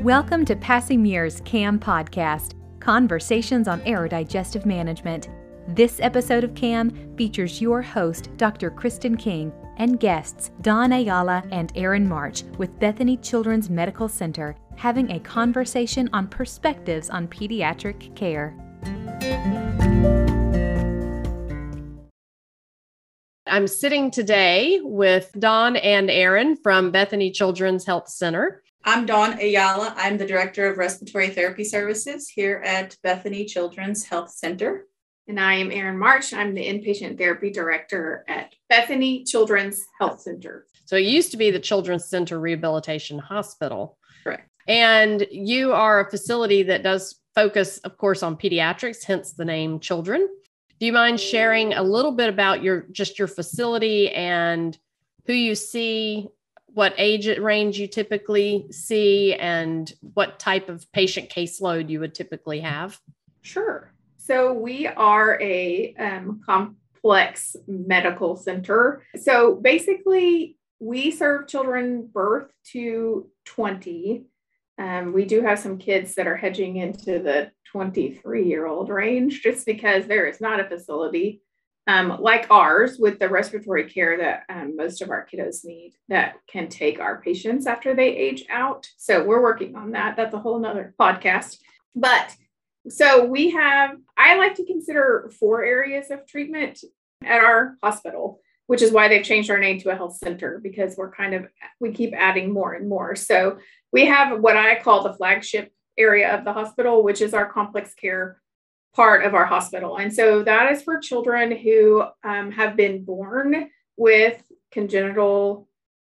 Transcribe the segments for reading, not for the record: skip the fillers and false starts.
Welcome to Passing Mirrors CAM Podcast, Conversations on Aerodigestive Management. This episode of CAM features your host, Dr. Kristen King, and guests Dawn Ayala and Aaron March with Bethany Children's Medical Center, having a conversation on perspectives on pediatric care. I'm sitting today with Dawn and Aaron from Bethany Children's Health Center. I'm Dawn Ayala. I'm the Director of Respiratory Therapy Services here at Bethany Children's Health Center. And I am Aaron March. I'm the Inpatient Therapy Director at Bethany Children's Health Center. So it used to be the Children's Center Rehabilitation Hospital. Correct. And you are a facility that does focus, of course, on pediatrics, hence the name children. Do you mind sharing a little bit about your facility and who you see, what age range you typically see, and what type of patient caseload you would typically have? Sure. So we are a complex medical center. So basically, we serve children birth to 20. We do have some kids that are hedging into the 23-year-old range, just because there is not a facility like ours with the respiratory care that most of our kiddos need that can take our patients after they age out. So we're working on that. That's a whole nother podcast. But so I like to consider 4 areas of treatment at our hospital, which is why they've changed our name to a health center, because we keep adding more and more. So we have what I call the flagship area of the hospital, which is our complex care part of our hospital. And so that is for children who have been born with congenital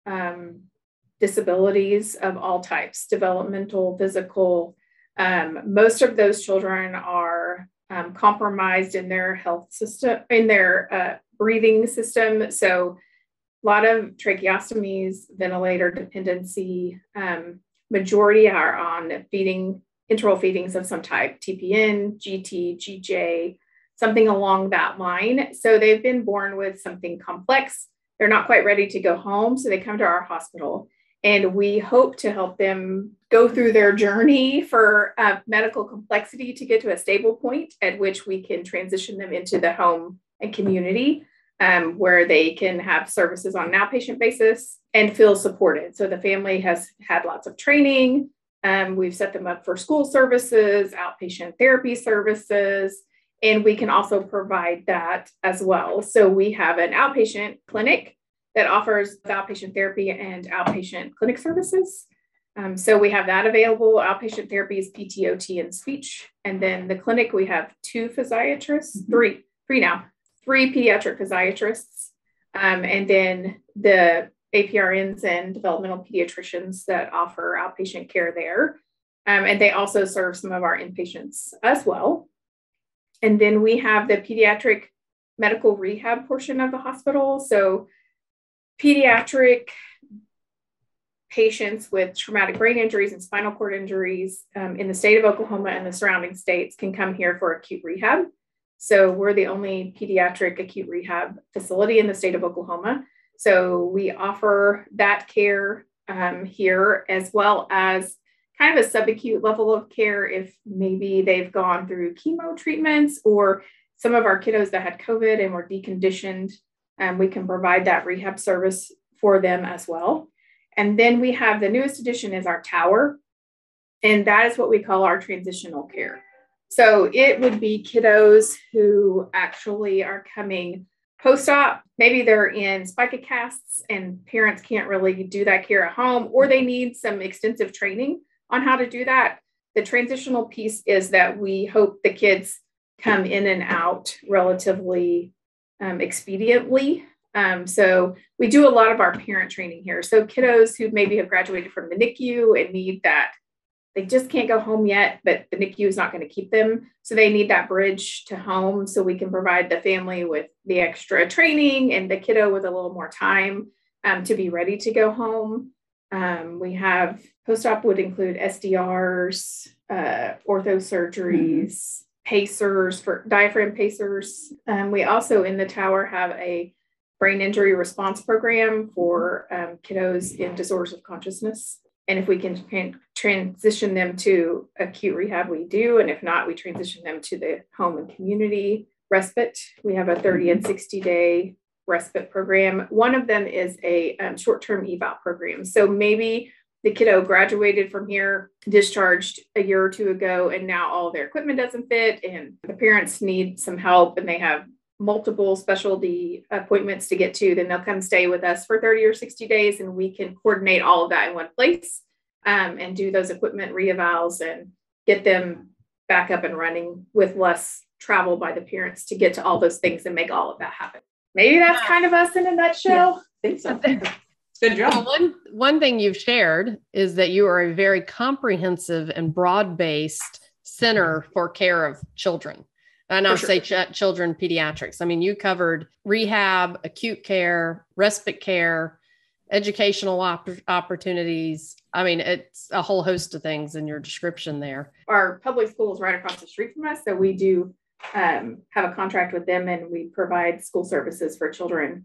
disabilities of all types, developmental, physical. Most of those children are compromised in their health system, in their breathing system. So a lot of tracheostomies, ventilator dependency, majority are on enteral feedings of some type, TPN, GT, GJ, something along that line. So they've been born with something complex. They're not quite ready to go home. So they come to our hospital, and we hope to help them go through their journey for medical complexity to get to a stable point at which we can transition them into the home and community where they can have services on an outpatient basis and feel supported. So the family has had lots of training. We've set them up for school services, outpatient therapy services, and we can also provide that as well. So we have an outpatient clinic that offers outpatient therapy and outpatient clinic services. So we have that available. Outpatient therapy is PTOT and speech. And then the clinic, we have 2 physiatrists, 3 pediatric physiatrists, and then the APRNs and developmental pediatricians that offer outpatient care there. And they also serve some of our inpatients as well. And then we have the pediatric medical rehab portion of the hospital. So pediatric patients with traumatic brain injuries and spinal cord injuries in the state of Oklahoma and the surrounding states can come here for acute rehab. So we're the only pediatric acute rehab facility in the state of Oklahoma. So we offer that care here, as well as kind of a subacute level of care if maybe they've gone through chemo treatments, or some of our kiddos that had COVID and were deconditioned. We can provide that rehab service for them as well. And then we have the newest addition is our tower, and that is what we call our transitional care. So it would be kiddos who actually are coming post-op. Maybe they're in spica casts and parents can't really do that care at home, or they need some extensive training on how to do that. The transitional piece is that we hope the kids come in and out relatively expediently. So we do a lot of our parent training here. So kiddos who maybe have graduated from the NICU and need that, they just can't go home yet, but the NICU is not going to keep them. So they need that bridge to home, so we can provide the family with the extra training and the kiddo with a little more time to be ready to go home. We have post-op would include SDRs, orthosurgeries, pacers, for diaphragm pacers. We also in the tower have a brain injury response program for kiddos in disorders of consciousness. And if we can transition them to acute rehab, we do. And if not, we transition them to the home and community respite. We have a 30 and 60-day respite program. One of them is a short-term eval program. So maybe the kiddo graduated from here, discharged a year or two ago, and now all their equipment doesn't fit, and the parents need some help, and they have multiple specialty appointments to get to. Then they'll come stay with us for 30 or 60 days, and we can coordinate all of that in one place and do those equipment reevals and get them back up and running with less travel by the parents to get to all those things and make all of that happen. Maybe that's kind of us in a nutshell. Yeah, I think so. Good job. Well, one thing you've shared is that you are a very comprehensive and broad-based center for care of children. And I'll say children pediatrics. I mean, you covered rehab, acute care, respite care, educational opportunities. I mean, it's a whole host of things in your description there. Our public school is right across the street from us. So we do have a contract with them, and we provide school services for children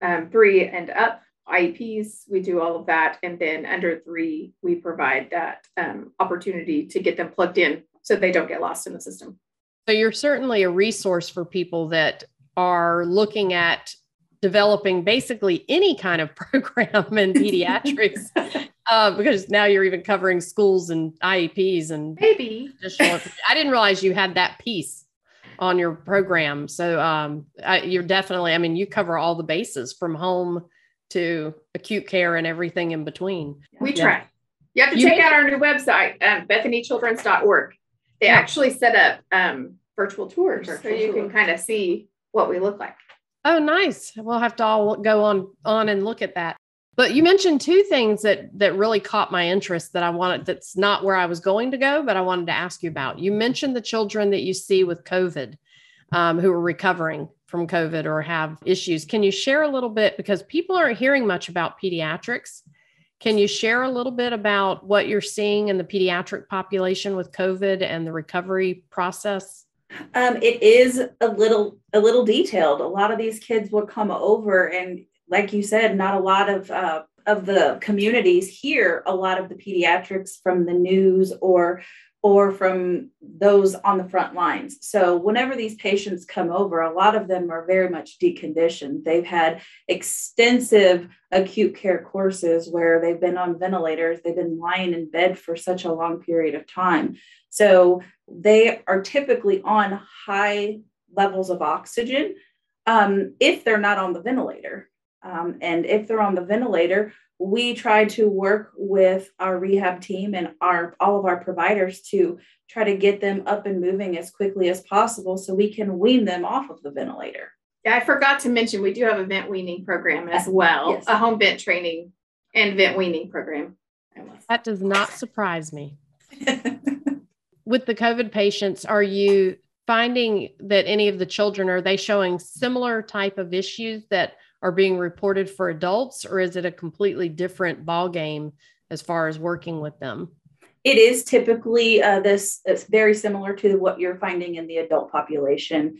3 and up. IEPs, we do all of that. And then under 3, we provide that opportunity to get them plugged in so they don't get lost in the system. So you're certainly a resource for people that are looking at developing basically any kind of program in pediatrics, because now you're even covering schools and IEPs and maybe additional. I didn't realize you had that piece on your program. So you're definitely, I mean, you cover all the bases from home to acute care and everything in between. We try. You have to check out our new website, BethanyChildren's.org. They actually set up virtual tours so you can kind of see what we look like. Oh, nice. We'll have to all go on and look at that. But you mentioned 2 things that really caught my interest that I wanted, that's not where I was going to go, but I wanted to ask you about. You mentioned the children that you see with COVID, who are recovering from COVID or have issues. Can you share a little bit, because people aren't hearing much about pediatrics? Can you share a little bit about what you're seeing in the pediatric population with COVID and the recovery process? It is a little detailed. A lot of these kids will come over, and like you said, not a lot of the communities hear a lot of the pediatrics from the news or from those on the front lines. So whenever these patients come over, a lot of them are very much deconditioned. They've had extensive acute care courses where they've been on ventilators. They've been lying in bed for such a long period of time. So they are typically on high levels of oxygen if they're not on the ventilator. And if they're on the ventilator, we try to work with our rehab team and all of our providers to try to get them up and moving as quickly as possible so we can wean them off of the ventilator. Yeah, I forgot to mention, we do have a vent weaning program as well, yes. A home vent training and vent weaning program. That does not surprise me. With the COVID patients, are you finding that any of the children, are they showing similar type of issues that are being reported for adults, or is it a completely different ballgame as far as working with them? It is typically it's very similar to what you're finding in the adult population.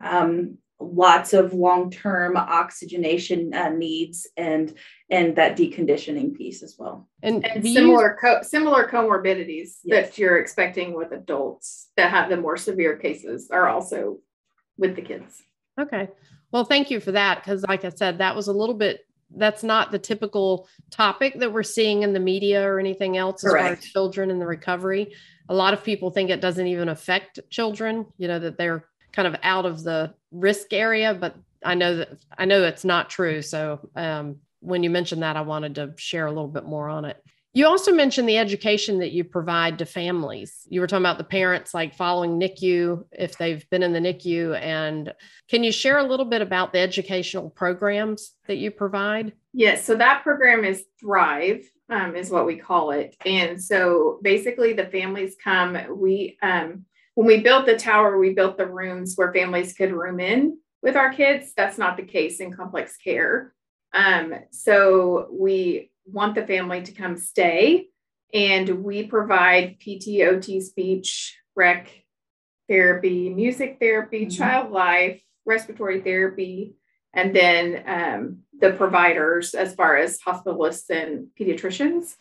Lots of long-term oxygenation needs and that deconditioning piece as well. And similar comorbidities that you're expecting with adults that have the more severe cases are also with the kids. Okay. Well, thank you for that. Because like I said, that's not the typical topic that we're seeing in the media or anything else as far as children in the recovery. A lot of people think it doesn't even affect children, that they're kind of out of the risk area, but I know it's not true. So when you mentioned that, I wanted to share a little bit more on it. You also mentioned the education that you provide to families. You were talking about the parents like following NICU if they've been in the NICU. And can you share a little bit about the educational programs that you provide? Yes. So that program is Thrive, is what we call it. And so basically the families come, when we built the tower, we built the rooms where families could room in with our kids. That's not the case in complex care. So we want the family to come stay, and we provide PT, OT, speech, rec therapy, music therapy, child life, respiratory therapy, and then the providers as far as hospitalists and pediatricians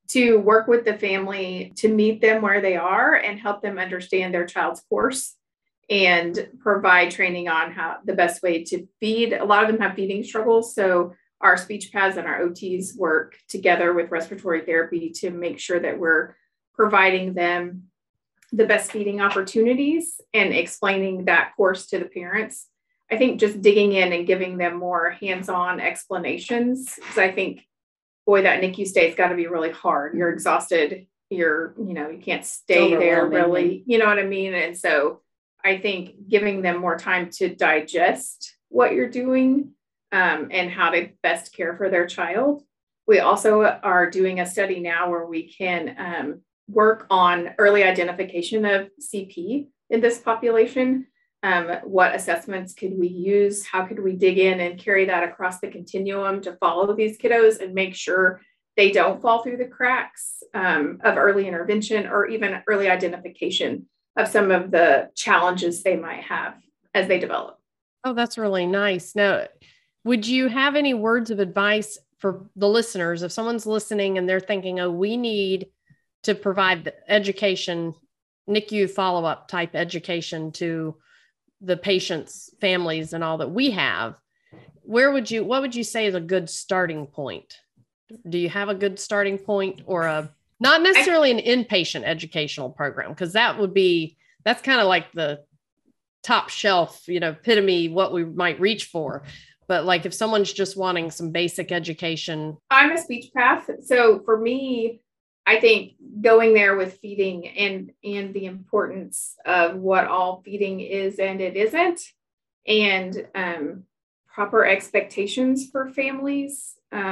to work with the family to meet them where they are and help them understand their child's course and provide training on how the best way to feed. A lot of them have feeding struggles. So our speech paths and our OTs work together with respiratory therapy to make sure that we're providing them the best feeding opportunities and explaining that course to the parents. I think just digging in and giving them more hands-on explanations, because I think, boy, that NICU stay's got to be really hard. You're exhausted. You can't stay there really, you know what I mean? And so I think giving them more time to digest what you're doing and how to best care for their child. We also are doing a study now where we can work on early identification of CP in this population. What assessments could we use? How could we dig in and carry that across the continuum to follow these kiddos and make sure they don't fall through the cracks of early intervention or even early identification of some of the challenges they might have as they develop. Oh, that's really nice. Now, would you have any words of advice for the listeners? If someone's listening and they're thinking, oh, we need to provide the education, NICU follow-up type education to the patients' families and all that we have, what would you say is a good starting point? Do you have a good starting point or not necessarily an inpatient educational program? Because that's kind of like the top shelf, epitome, what we might reach for. But like if someone's just wanting some basic education. I'm a speech path. So for me, I think going there with feeding and the importance of what all feeding is and it isn't, and proper expectations for families.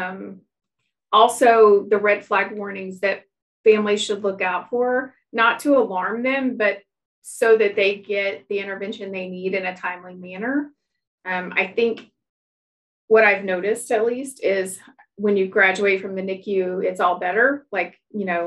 Also the red flag warnings that families should look out for, not to alarm them, but so that they get the intervention they need in a timely manner. I think what I've noticed, at least, is when you graduate from the NICU, it's all better. Like,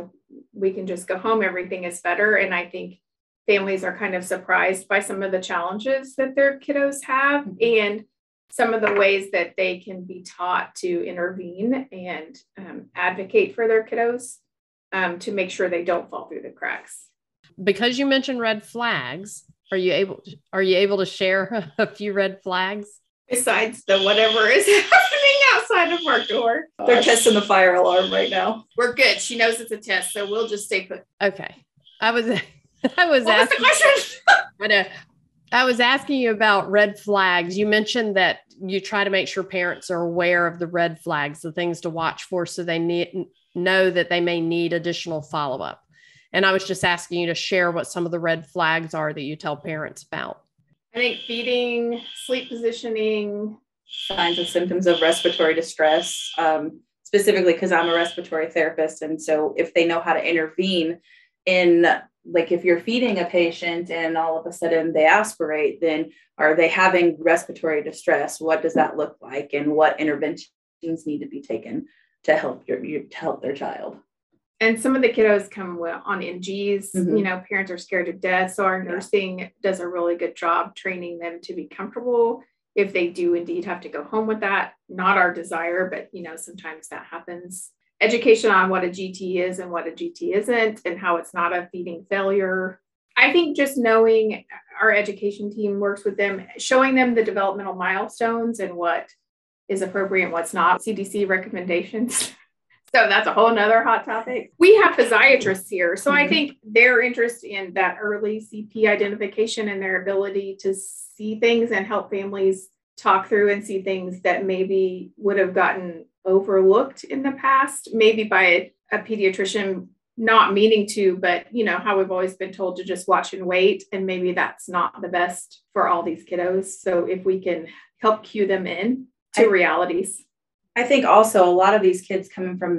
we can just go home, everything is better. And I think families are kind of surprised by some of the challenges that their kiddos have and some of the ways that they can be taught to intervene and advocate for their kiddos to make sure they don't fall through the cracks. Because you mentioned red flags, are you able to share a few red flags? Besides the whatever is happening outside of our door. They're testing the fire alarm right now. We're good. She knows it's a test, so we'll just stay put. Okay. I was what asking. Was the question? I was asking you about red flags. You mentioned that you try to make sure parents are aware of the red flags, the things to watch for, so they know that they may need additional follow-up. And I was just asking you to share what some of the red flags are that you tell parents about. I think feeding, sleep positioning, signs and symptoms of respiratory distress, specifically because I'm a respiratory therapist. And so if they know how to intervene in, like if you're feeding a patient and all of a sudden they aspirate, then are they having respiratory distress? What does that look like? And what interventions need to be taken to help their child? And some of the kiddos come on NGs, parents are scared to death. So our nursing does a really good job training them to be comfortable if they do indeed have to go home with that. Not our desire, but sometimes that happens. Education on what a GT is and what a GT isn't and how it's not a feeding failure. I think just knowing our education team works with them, showing them the developmental milestones and what is appropriate and what's not, CDC recommendations. So that's a whole nother hot topic. We have physiatrists here. So I think their interest in that early CP identification and their ability to see things and help families talk through and see things that maybe would have gotten overlooked in the past, maybe by a pediatrician not meaning to, but how we've always been told to just watch and wait. And maybe that's not the best for all these kiddos. So if we can help cue them in to realities. I think also a lot of these kids coming from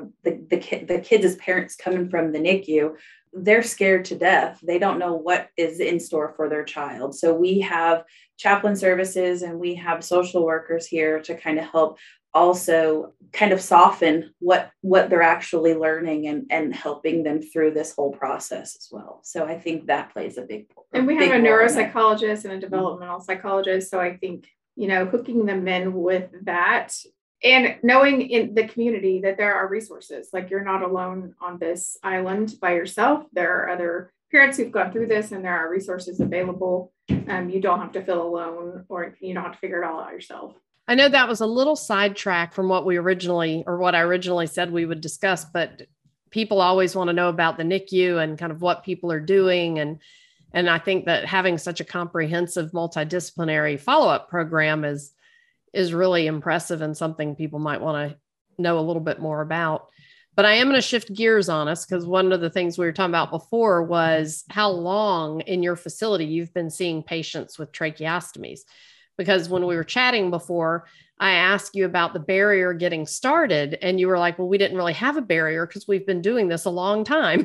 the kids as parents coming from the NICU, they're scared to death. They don't know what is in store for their child. So we have chaplain services and we have social workers here to kind of help also kind of soften what they're actually learning and helping them through this whole process as well. So I think that plays a big role. And we have a neuropsychologist and a developmental psychologist. So I think, hooking them in with that And knowing in the community that there are resources, like you're not alone on this island by yourself. There are other parents who've gone through this and there are resources available. You don't have to feel alone, or you don't have to figure it all out yourself. I know that was a little sidetrack from what I originally said we would discuss, but people always want to know about the NICU and kind of what people are doing. And I think that having such a comprehensive multidisciplinary follow-up program is really impressive and something people might want to know a little bit more about. But I am going to shift gears on us, because one of the things we were talking about before was how long in your facility you've been seeing patients with tracheostomies. Because when we were chatting before, I asked you about the barrier getting started, and you were like, well, we didn't really have a barrier because we've been doing this a long time.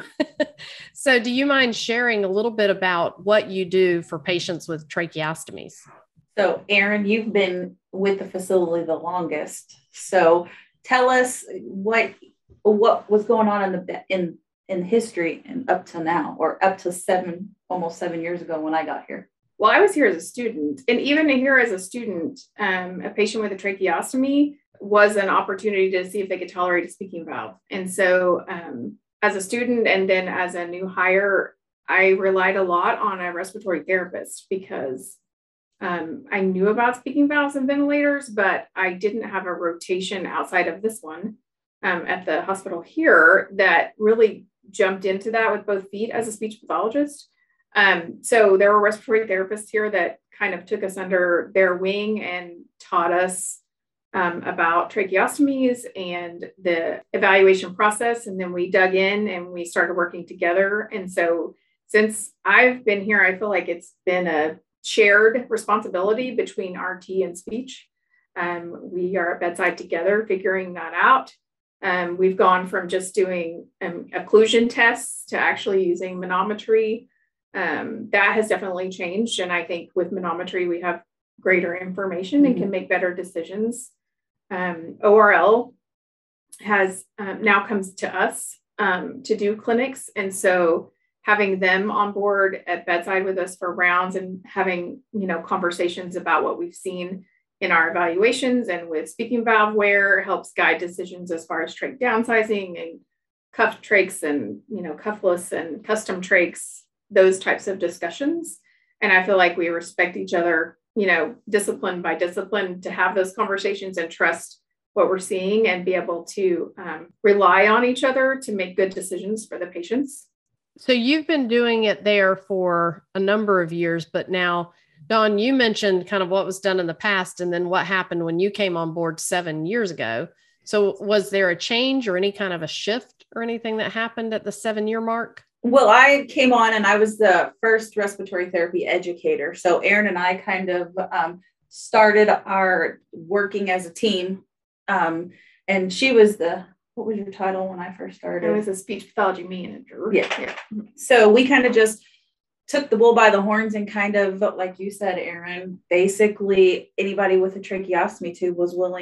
So do you mind sharing a little bit about what you do for patients with tracheostomies? So Erin, you've been with the facility the longest. So tell us what was going on in history and up to now, or up to almost 7 years ago when I got here. Well, I was here as a student, and even here as a student, a patient with a tracheostomy was an opportunity to see if they could tolerate a speaking valve. And so as a student and then as a new hire, I relied a lot on a respiratory therapist, because I knew about speaking valves and ventilators, but I didn't have a rotation outside of this one at the hospital here that really jumped into that with both feet as a speech pathologist. So there were respiratory therapists here that kind of took us under their wing and taught us about tracheostomies and the evaluation process. And then we dug in and we started working together. And so since I've been here, I feel like it's been a shared responsibility between RT and speech. We are at bedside together figuring that out. We've gone from just doing occlusion tests to actually using manometry. That has definitely changed. And I think with manometry, we have greater information and can make better decisions. ORL has now comes to us to do clinics. And so having them on board at bedside with us for rounds and having, conversations about what we've seen in our evaluations and with speaking valve wear helps guide decisions as far as trach downsizing and cuff trachs and, cuffless and custom trachs, those types of discussions. And I feel like we respect each other, discipline by discipline, to have those conversations and trust what we're seeing and be able to rely on each other to make good decisions for the patients. So you've been doing it there for a number of years, but now, Dawn, you mentioned kind of what was done in the past and then what happened when you came on board 7 years ago. So was there a change or any kind of a shift or anything that happened at the 7-year mark? Well, I came on and I was the first respiratory therapy educator. So Erin and I kind of started our working as a team. And she was what was your title when I first started? I was a speech pathology manager. Yeah. So we kind of just took the bull by the horns and kind of, like you said, Erin, basically anybody with a tracheostomy tube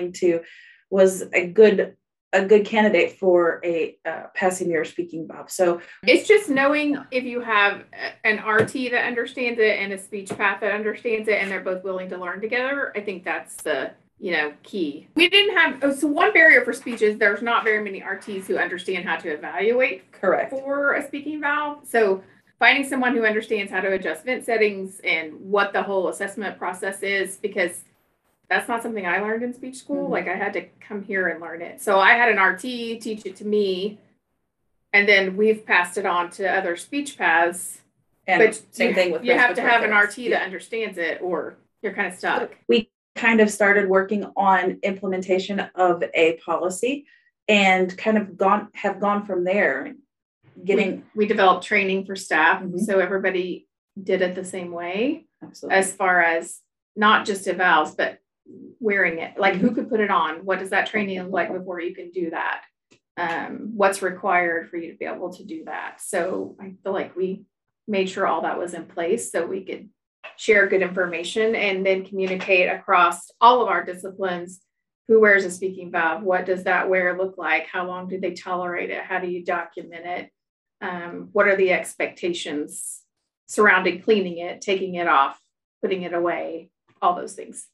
was a good candidate for a passing ear speaking valve. So it's just knowing if you have an RT that understands it and a speech path that understands it, and they're both willing to learn together. I think that's the key. We didn't have, so one barrier for speech is there's not very many RTs who understand how to evaluate correct for a speaking valve. So finding someone who understands how to adjust vent settings and what the whole assessment process is, because that's not something I learned in speech school. Mm-hmm. Like I had to come here and learn it. So I had an RT teach it to me, and then we've passed it on to other speech paths. And but same thing with you have to have an RT that understands it, or you're kind of stuck. We kind of started working on implementation of a policy and kind of have gone from there. We developed training for staff. Mm-hmm. So everybody did it the same way. Absolutely. As far as not just evals, but wearing it, like who could put it on? What does that training look like before you can do that? What's required for you to be able to do that? So I feel like we made sure all that was in place so we could share good information and then communicate across all of our disciplines. Who wears a speaking valve? What does that wear look like? How long do they tolerate it? How do you document it? What are the expectations surrounding cleaning it, taking it off, putting it away, all those things.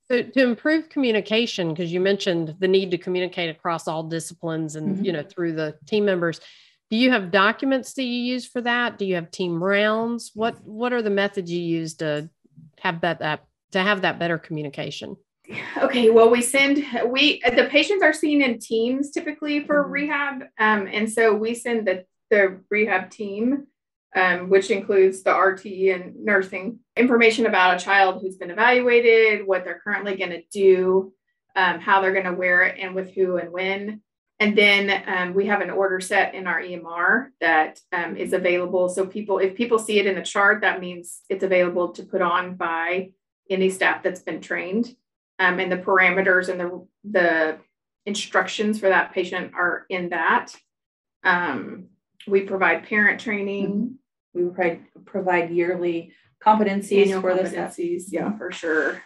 So to improve communication, because you mentioned the need to communicate across all disciplines and, through the team members, do you have documents that you use for that? Do you have team rounds? What are the methods you use to have that better communication? Okay, well, the patients are seen in teams typically for rehab. And so we send the rehab team, which includes the RT and nursing, information about a child who's been evaluated, what they're currently going to do, how they're going to wear it, and with who and when. And then we have an order set in our EMR that is available. So if people see it in the chart, that means it's available to put on by any staff that's been trained. And the parameters and the instructions for that patient are in that. We provide parent training. We provide yearly competencies annual for competencies. Yeah, for sure.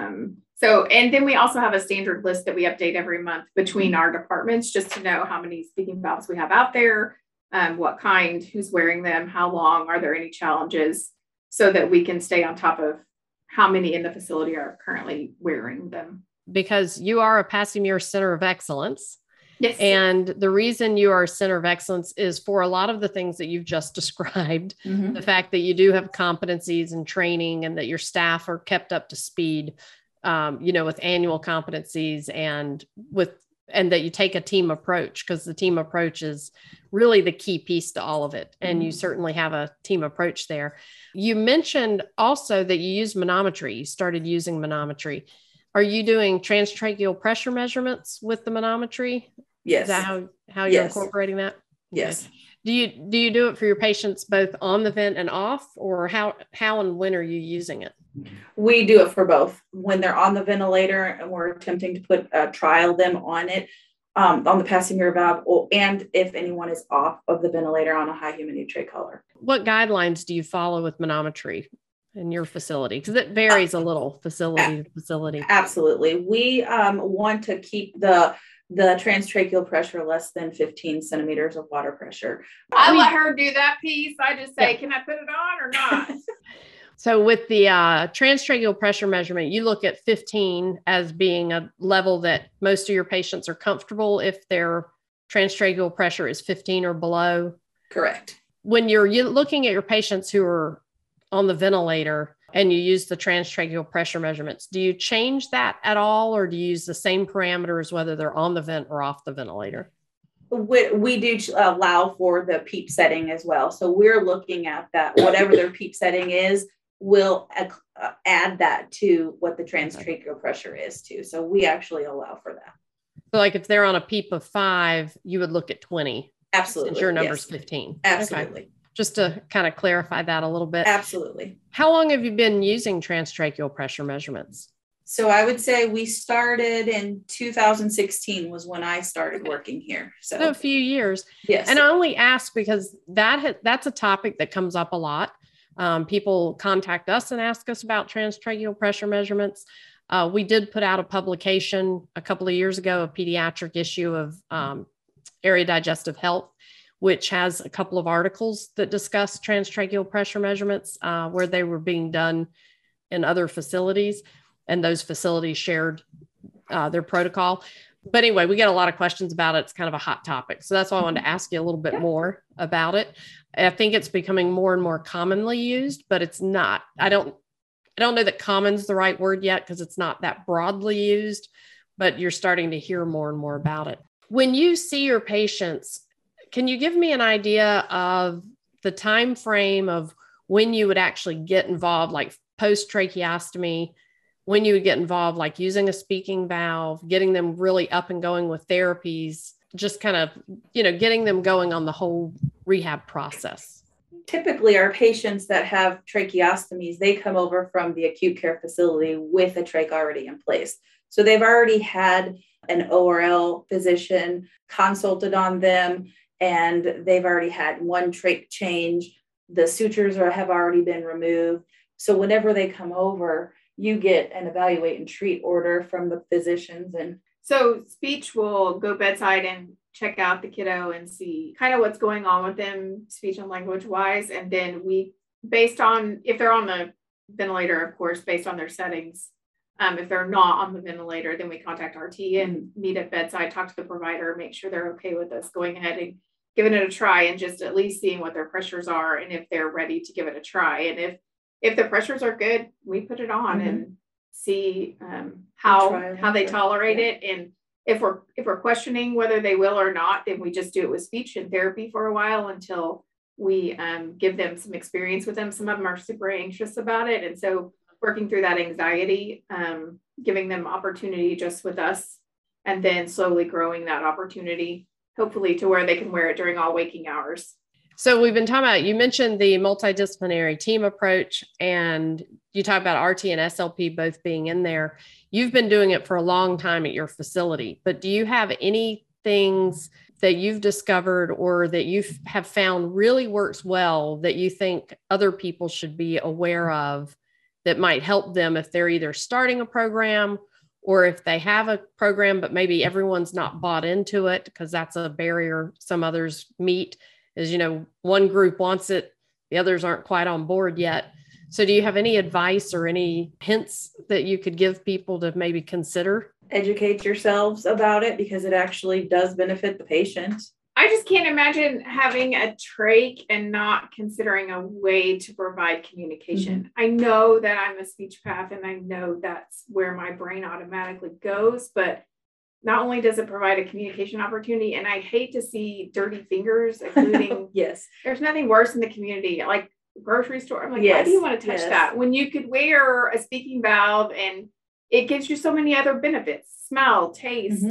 And then we also have a standard list that we update every month between our departments, just to know how many speaking valves we have out there, what kind, who's wearing them, how long, are there any challenges, so that we can stay on top of how many in the facility are currently wearing them. Because you are a Passy Muir Center of Excellence. Yes. And the reason you are a Center of Excellence is for a lot of the things that you've just described, the fact that you do have competencies and training, and that your staff are kept up to speed, with annual competencies, and that you take a team approach, because the team approach is really the key piece to all of it. And you certainly have a team approach there. You mentioned also that you use manometry. You started using manometry. Are you doing transtracheal pressure measurements with the manometry? Yes. Is that how you're incorporating that? Yes. Okay. Do you do it for your patients both on the vent and off, or how and when are you using it? We do it for both. When they're on the ventilator and we're attempting to trial them on it, on the Passy Muir valve, and if anyone is off of the ventilator on a high humidity trach collar. What guidelines do you follow with manometry in your facility? Because it varies a little facility to facility. Absolutely. We want to keep the transtracheal pressure less than 15 centimeters of water pressure. I let her do that piece. I just say, can I put it on or not? So with the transtracheal pressure measurement, you look at 15 as being a level that most of your patients are comfortable if their transtracheal pressure is 15 or below. Correct. When you're looking at your patients who are on the ventilator and you use the transtracheal pressure measurements, do you change that at all, or do you use the same parameters whether they're on the vent or off the ventilator? We do allow for the PEEP setting as well. So we're looking at that, whatever their PEEP setting is, we'll add that to what the transtracheal pressure is too. So we actually allow for that. So like if they're on a PEEP of 5, you would look at 20. Absolutely. Since your number's 15. Absolutely. Okay. Just to kind of clarify that a little bit. Absolutely. How long have you been using transtracheal pressure measurements? So I would say we started in 2016 was when I started working here. So a few years. Yes. And I only ask because that's a topic that comes up a lot. People contact us and ask us about transtracheal pressure measurements. We did put out a publication a couple of years ago, a pediatric issue of Area Digestive Health, which has a couple of articles that discuss transtracheal pressure measurements where they were being done in other facilities, and those facilities shared their protocol. But anyway, we get a lot of questions about it. It's kind of a hot topic. So that's why I wanted to ask you a little bit more about it. I think it's becoming more and more commonly used, but it's not. I don't know that common's the right word yet, because it's not that broadly used, but you're starting to hear more and more about it. When you see your patients, can you give me an idea of the time frame of when you would actually get involved, like post-tracheostomy, when you would get involved, like using a speaking valve, getting them really up and going with therapies, just kind of, getting them going on the whole rehab process? Typically, our patients that have tracheostomies, they come over from the acute care facility with a trach already in place. So they've already had an ORL physician consulted on them, and they've already had one trach change. The sutures have already been removed. So whenever they come over, you get an evaluate and treat order from the physicians. And so speech will go bedside and check out the kiddo and see kind of what's going on with them, speech and language wise. And then we, based on, if they're on the ventilator, of course, based on their settings, If they're not on the ventilator, then we contact RT and meet at bedside, talk to the provider, make sure they're okay with us going ahead and giving it a try, and just at least seeing what their pressures are and if they're ready to give it a try. And if the pressures are good, we put it on and see how they tolerate it. And if we're questioning whether they will or not, then we just do it with speech and therapy for a while until we give them some experience with them. Some of them are super anxious about it, and so working through that anxiety, giving them opportunity just with us, and then slowly growing that opportunity, hopefully to where they can wear it during all waking hours. So we've been talking about, you mentioned the multidisciplinary team approach, and you talk about RT and SLP both being in there. You've been doing it for a long time at your facility, but do you have any things that you've discovered or that you have found really works well that you think other people should be aware of that might help them if they're either starting a program or if they have a program, but maybe everyone's not bought into it, because that's a barrier some others meet, is, one group wants it, the others aren't quite on board yet. So do you have any advice or any hints that you could give people to maybe consider? Educate yourselves about it, because it actually does benefit the patient. I just can't imagine having a trach and not considering a way to provide communication. I know that I'm a speech path and I know that's where my brain automatically goes, but not only does it provide a communication opportunity, and I hate to see dirty fingers, including, yes, there's nothing worse in the community, like grocery store. I'm like, why do you want to touch that when you could wear a speaking valve and it gives you so many other benefits, smell, taste,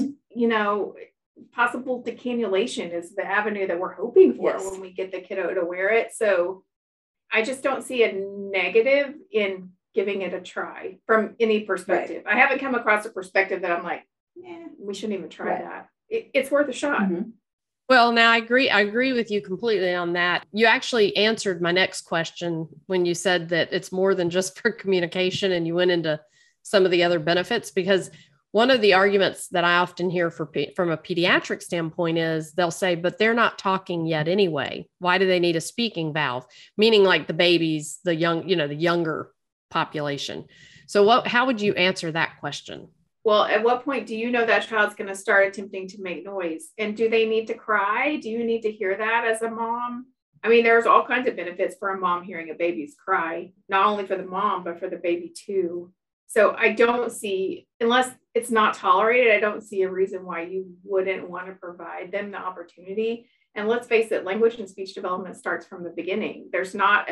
possible decannulation is the avenue that we're hoping for when we get the kiddo to wear it. So I just don't see a negative in giving it a try from any perspective. I haven't come across a perspective that I'm like, we shouldn't even try that. It's worth a shot. Well, now I agree with you completely on that. You actually answered my next question when you said that it's more than just for communication, and you went into some of the other benefits, because one of the arguments that I often hear from a pediatric standpoint is they'll say, but they're not talking yet anyway. Why do they need a speaking valve? Meaning like the babies, the younger population. So how would you answer that question? Well, at what point do you know that child's going to start attempting to make noise? And do they need to cry? Do you need to hear that as a mom? I mean, there's all kinds of benefits for a mom hearing a baby's cry, not only for the mom, but for the baby too. So I don't see, unless it's not tolerated, I don't see a reason why you wouldn't want to provide them the opportunity. And let's face it, language and speech development starts from the beginning. There's not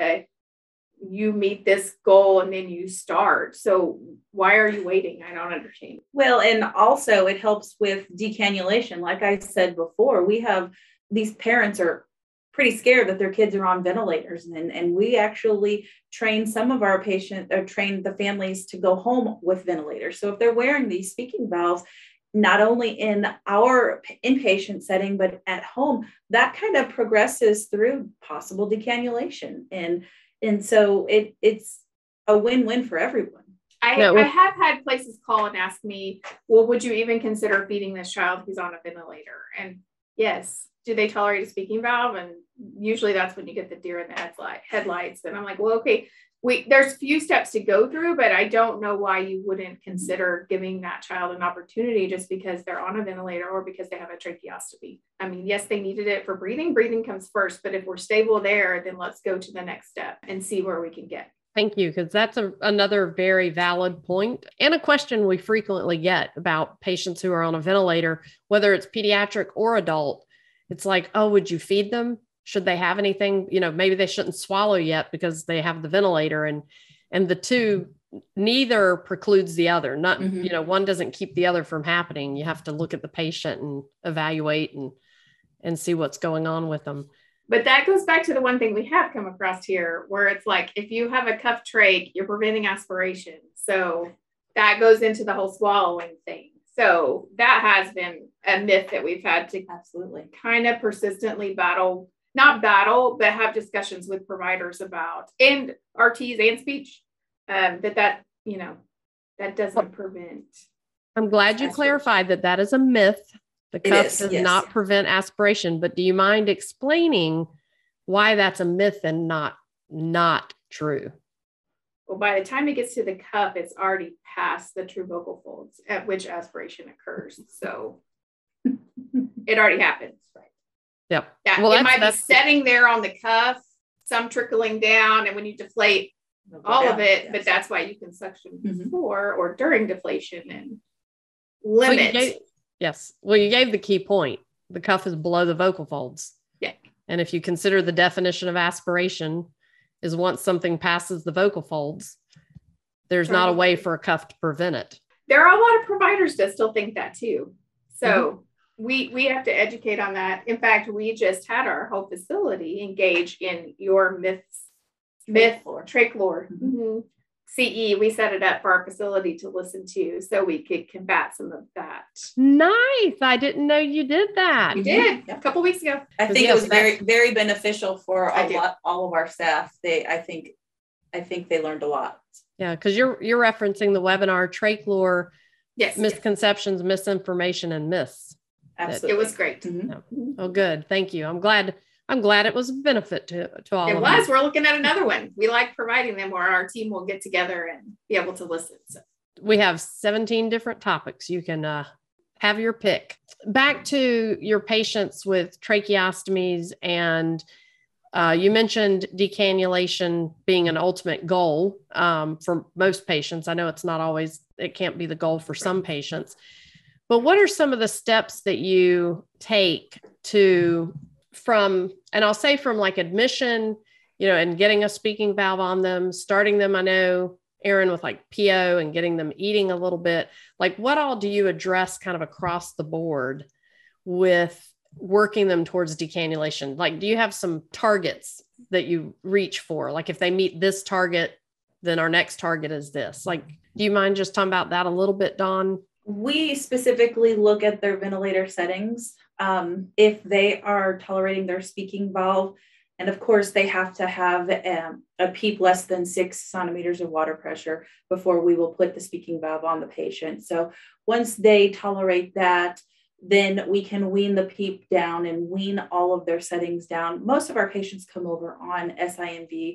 you meet this goal and then you start. So why are you waiting? I don't understand. Well, and also it helps with decannulation. Like I said before, we have these parents are pretty scared that their kids are on ventilators. And we actually train some of our patients, or train the families to go home with ventilators. So if they're wearing these speaking valves, not only in our inpatient setting, but at home, that kind of progresses through possible decannulation. And so it's a win-win for everyone. I have had places call and ask me, well, would you even consider feeding this child who's on a ventilator? And yes. Do they tolerate a speaking valve? And usually that's when you get the deer in the headlights. And I'm like, well, okay, there's few steps to go through, but I don't know why you wouldn't consider giving that child an opportunity just because they're on a ventilator or because they have a tracheostomy. I mean, yes, they needed it for breathing. Breathing comes first, but if we're stable there, then let's go to the next step and see where we can get. Thank you, because that's another very valid point and a question we frequently get about patients who are on a ventilator, whether it's pediatric or adult. It's like, oh, would you feed them? Should they have anything? Maybe they shouldn't swallow yet because they have the ventilator, and the two, neither precludes the other. Not, one doesn't keep the other from happening. You have to look at the patient and evaluate and see what's going on with them. But that goes back to the one thing we have come across here, where it's like, if you have a cuff trach, you're preventing aspiration. So that goes into the whole swallowing thing. So that has been a myth that we've had to kind of persistently not battle, but have discussions with providers about, and RTs and speech, that doesn't prevent. I'm glad you clarified that is a myth. The cuff does not prevent aspiration, but do you mind explaining why that's a myth and not true? Well, by the time it gets to the cuff, it's already past the true vocal folds at which aspiration occurs. So it already happens. Right. Yep. Yeah, well, it might be setting there on the cuff, some trickling down, and when you deflate all of it, yes. But that's why you can suction before or during deflation and limit. Yes. Well, you gave the key point. The cuff is below the vocal folds. Yeah. And if you consider the definition of aspiration is once something passes the vocal folds, there's not a way for a cuff to prevent it. There are a lot of providers that still think that too. So we have to educate on that. In fact, we just had our whole facility engage in your trach-lore. CE, we set it up for our facility to listen to so we could combat some of that. Nice. I didn't know you did that. We did a couple weeks ago. I think it was very, very beneficial for all of our staff. I think they learned a lot. Yeah, because you're referencing the webinar trach-lore, yes, misconceptions, misinformation, and myths. Absolutely. It was great. Oh, good. Thank you. I'm glad it was a benefit to all of us. We're looking at another one. We like providing them where our team will get together and be able to listen. So we have 17 different topics. You can have your pick. Back to your patients with tracheostomies, and you mentioned decannulation being an ultimate goal for most patients. I know it can't be the goal for some patients, but what are some of the steps that you take from like admission, and getting a speaking valve on them, starting them, I know, Aaron, with like PO and getting them eating a little bit, like what all do you address kind of across the board with working them towards decannulation? Like, do you have some targets that you reach for? Like if they meet this target, then our next target is this. Like, do you mind just talking about that a little bit, Dawn? We specifically look at their ventilator settings. If they are tolerating their speaking valve, and of course they have to have a PEEP less than 6 centimeters of water pressure before we will put the speaking valve on the patient. So once they tolerate that, then we can wean the PEEP down and wean all of their settings down. Most of our patients come over on SINV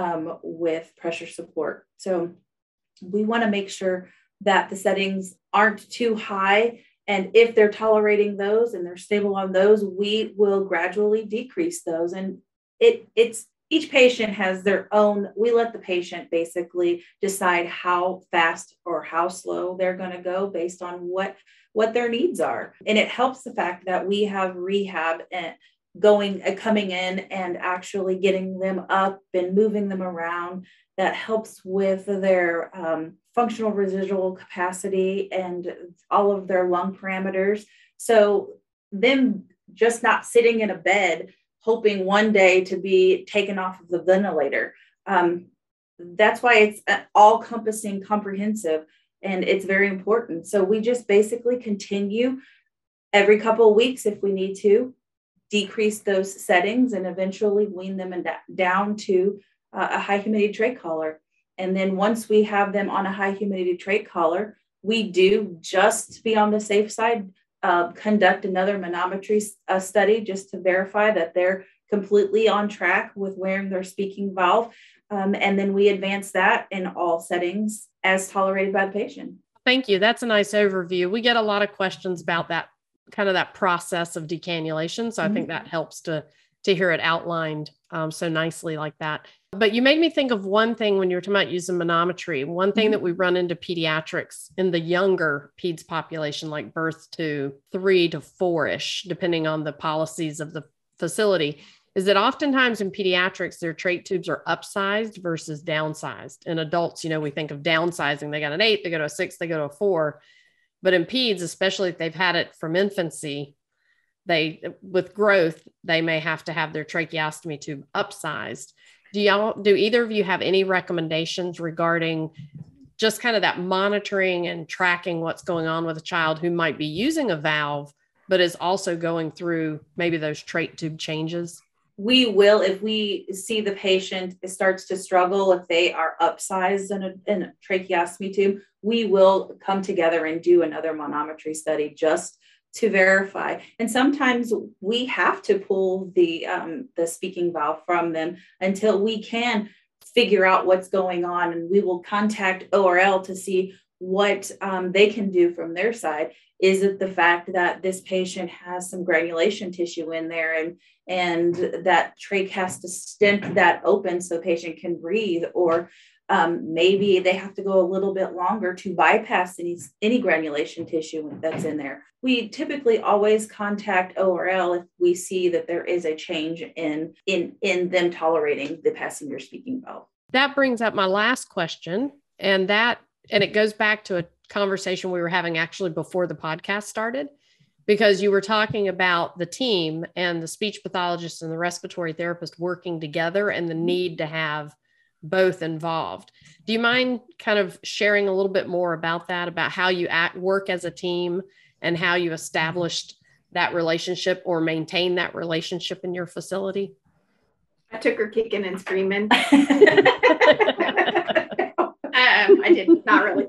with pressure support. So we want to make sure that the settings aren't too high. And if they're tolerating those and they're stable on those, we will gradually decrease those. And it's each patient has their own, we let the patient basically decide how fast or how slow they're going to go based on what their needs are. And it helps the fact that we have rehab and coming in and actually getting them up and moving them around. That helps with their functional residual capacity and all of their lung parameters. So them just not sitting in a bed, hoping one day to be taken off of the ventilator. That's why it's all-encompassing, comprehensive, and it's very important. So we just basically continue every couple of weeks if we need to, decrease those settings and eventually wean them down to a high humidity trach collar. And then once we have them on a high humidity trach collar, we do, just to be on the safe side, conduct another manometry study just to verify that they're completely on track with wearing their speaking valve. And then we advance that in all settings as tolerated by the patient. Thank you. That's a nice overview. We get a lot of questions about that, kind of that process of decannulation. So I think that helps to hear it outlined so nicely like that. But you made me think of one thing when you were talking about using manometry. One thing that we run into pediatrics in the younger peds population, like birth to 3 to 4-ish, depending on the policies of the facility, is that oftentimes in pediatrics, their trach tubes are upsized versus downsized. In adults, we think of downsizing. They got an 8, they go to a 6, they go to a 4. But in peds, especially if they've had it from infancy, with growth, they may have to have their tracheostomy tube upsized. Do either of you have any recommendations regarding just kind of that monitoring and tracking what's going on with a child who might be using a valve, but is also going through maybe those trach tube changes? We will, if we see the patient starts to struggle, if they are upsized in a tracheostomy tube, we will come together and do another manometry study just to verify. And sometimes we have to pull the speaking valve from them until we can figure out what's going on, and we will contact ORL to see what they can do from their side. Is it the fact that this patient has some granulation tissue in there and that trach has to stent that open so the patient can breathe, or maybe they have to go a little bit longer to bypass any granulation tissue that's in there. We typically always contact ORL if we see that there is a change in them tolerating the passenger speaking valve. That brings up my last question, and it goes back to a conversation we were having actually before the podcast started, because you were talking about the team and the speech pathologist and the respiratory therapist working together and the need to have both involved. Do you mind kind of sharing a little bit more about that, about how you work as a team and how you established that relationship or maintain that relationship in your facility? I took her kicking and screaming. I did not really.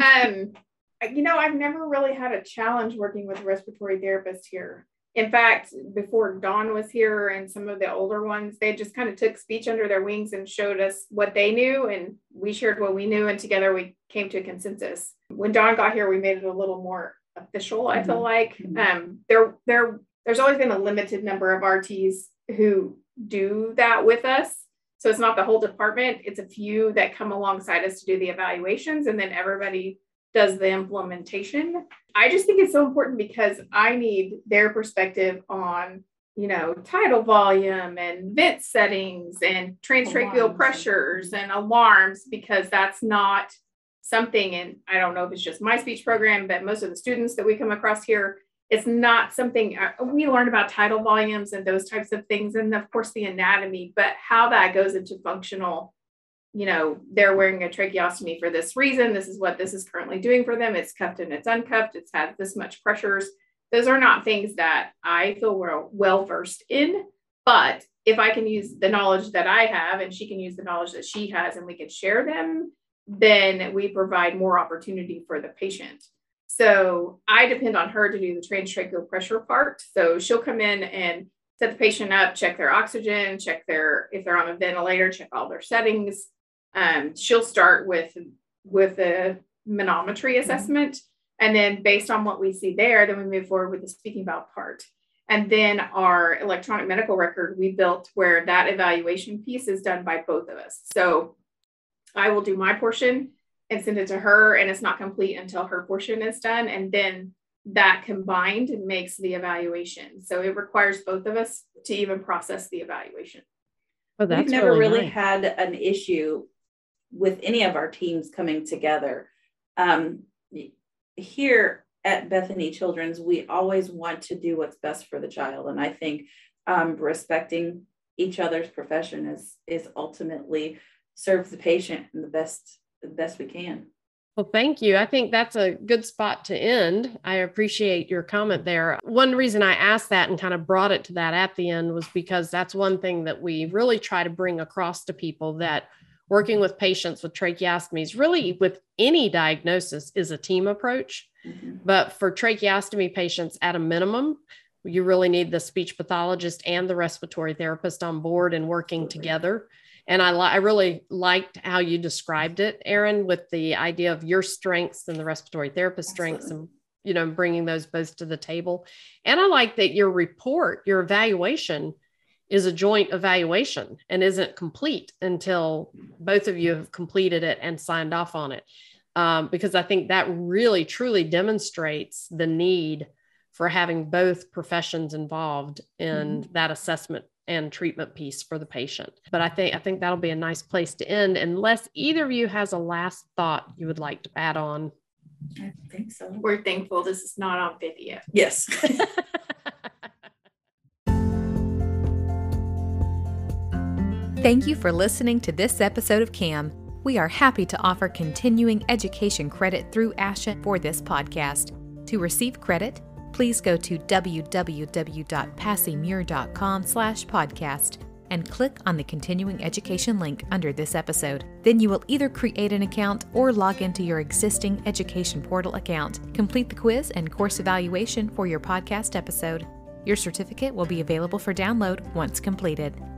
I've never really had a challenge working with a respiratory therapist here. In fact, before Dawn was here and some of the older ones, they just kind of took speech under their wings and showed us what they knew, and we shared what we knew, and together we came to a consensus. When Dawn got here, we made it a little more official, I feel like. There's always been a limited number of RTs who do that with us. So it's not the whole department. It's a few that come alongside us to do the evaluations, and then everybody does the implementation. I just think it's so important because I need their perspective on, tidal volume and vent settings and transtracheal pressures and alarms, because that's not something, and I don't know if it's just my speech program, but most of the students that we come across here, it's not something we learn about tidal volumes and those types of things. And of course the anatomy, but how that goes into functional, they're wearing a tracheostomy for this reason. This is what this is currently doing for them. It's cuffed and it's uncuffed. It's had this much pressures. Those are not things that I feel we're well versed in, but if I can use the knowledge that I have and she can use the knowledge that she has and we can share them, then we provide more opportunity for the patient. So I depend on her to do the transtracheal pressure part. So she'll come in and set the patient up, check their oxygen, check if they're on a ventilator, check all their settings. She'll start with a manometry assessment. And then based on what we see there, then we move forward with the speaking valve part. And then our electronic medical record we built where that evaluation piece is done by both of us. So I will do my portion and send it to her, and it's not complete until her portion is done. And then that combined makes the evaluation. So it requires both of us to even process the evaluation. Oh, that's We've never really nice. Had an issue with any of our teams coming together. Here at Bethany Children's, we always want to do what's best for the child. And I think respecting each other's profession is ultimately serves the patient in the best we can. Well, thank you. I think that's a good spot to end. I appreciate your comment there. One reason I asked that and kind of brought it to that at the end was because that's one thing that we really try to bring across to people, that working with patients with tracheostomies, really with any diagnosis, is a team approach. Mm-hmm. But for tracheostomy patients, at a minimum, you really need the speech pathologist and the respiratory therapist on board and working together. And I really liked how you described it, Erin, with the idea of your strengths and the respiratory therapist strengths, and, bringing those both to the table. And I like that your report, your evaluation, is a joint evaluation and isn't complete until both of you have completed it and signed off on it. Because I think that really, truly demonstrates the need for having both professions involved in that assessment and treatment piece for the patient. But I think that'll be a nice place to end, unless either of you has a last thought you would like to add on. I think so. We're thankful this is not on video. Yes. Thank you for listening to this episode of CAM. We are happy to offer continuing education credit through ASHA for this podcast. To receive credit, please go to www.passymuir.com/podcast and click on the continuing education link under this episode. Then you will either create an account or log into your existing education portal account, complete the quiz and course evaluation for your podcast episode. Your certificate will be available for download once completed.